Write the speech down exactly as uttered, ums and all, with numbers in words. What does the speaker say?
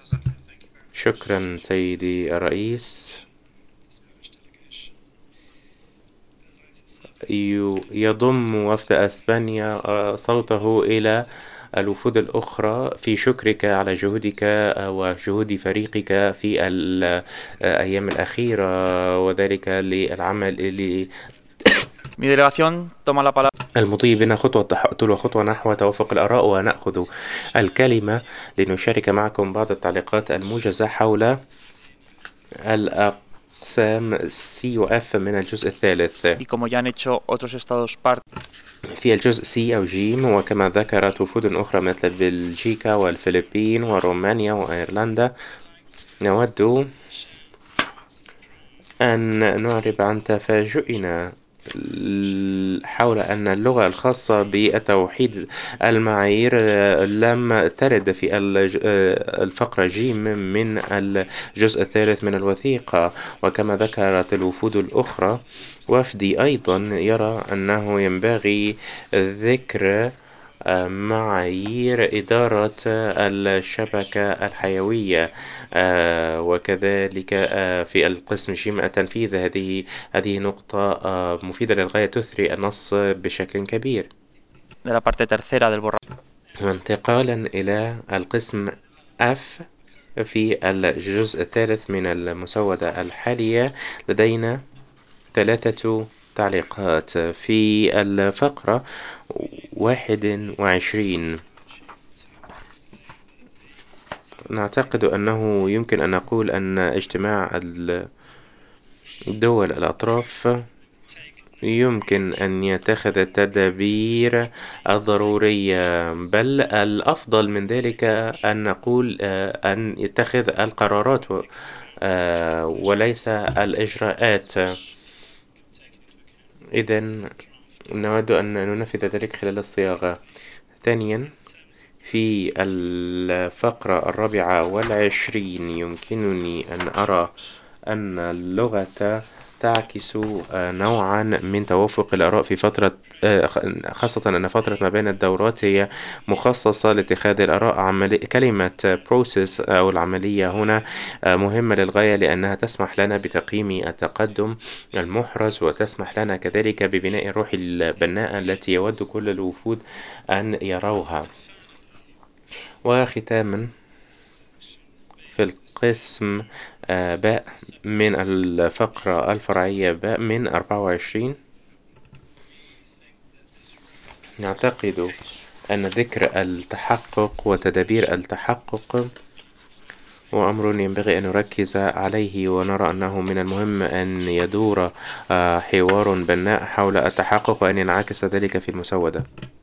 شكرا سيدي الرئيس. يضم وفد أسبانيا صوته إلى الوفود الأخرى في شكرك على جهودك وجهود فريقك في الأيام الأخيرة، وذلك للعمل Mi delegación toma la palabra. المضي بنا خطوة تلو خطوة نحو توافق الآراء، ونأخذ الكلمة لنشارك معكم بعض التعليقات الموجزة حول الأقسام C و F من الجزء الثالث. Y como ya han hecho otros estados parte. في الجزء C أو جيم، وكما ذكرت وفود أخرى مثل بلجيكا والفلبين ورومانيا وأيرلندا، نود أن نعرب عن تفاجؤنا حول أن اللغة الخاصة بتوحيد المعايير لم ترد في الفقرة جيم من الجزء الثالث من الوثيقة. وكما ذكرت الوفود الأخرى، وفدي أيضا يرى أنه ينبغي ذكر معايير إدارة الشبكة الحيوية، وكذلك في القسم جيم التنفيذ. هذه هذه نقطة مفيدة للغاية، تثري النص بشكل كبير. De la parte tercera del borrador. وانتقالا إلى القسم F في الجزء الثالث من المسودة الحالية، لدينا ثلاثة تعليقات. في الفقرة واحد وعشرين نعتقد أنه يمكن أن نقول أن اجتماع الدول الأطراف يمكن أن يتخذ التدابير الضرورية، بل الأفضل من ذلك أن نقول أن يتخذ القرارات وليس الإجراءات. إذن نود أن ننفذ ذلك خلال الصياغة. ثانيا، في الفقرة الرابعة والعشرين يمكنني أن أرى أن اللغة تعكس نوعا من توافق الآراء في فترة، خاصة أن فترة ما بين الدورات هي مخصصة لاتخاذ الآراء. عملي... كلمة process أو العملية هنا مهمة للغاية، لأنها تسمح لنا بتقييم التقدم المحرز، وتسمح لنا كذلك ببناء الروح البناءة التي يود كل الوفود أن يروها. وختاما، في القسم باء من الفقرة الفرعية باء من أربعة وعشرين، نعتقد أن ذكر التحقق وتدابير التحقق هو أمر ينبغي أن نركز عليه، ونرى أنه من المهم أن يدور حوار بناء حول التحقق وأن ينعكس ذلك في المسودة.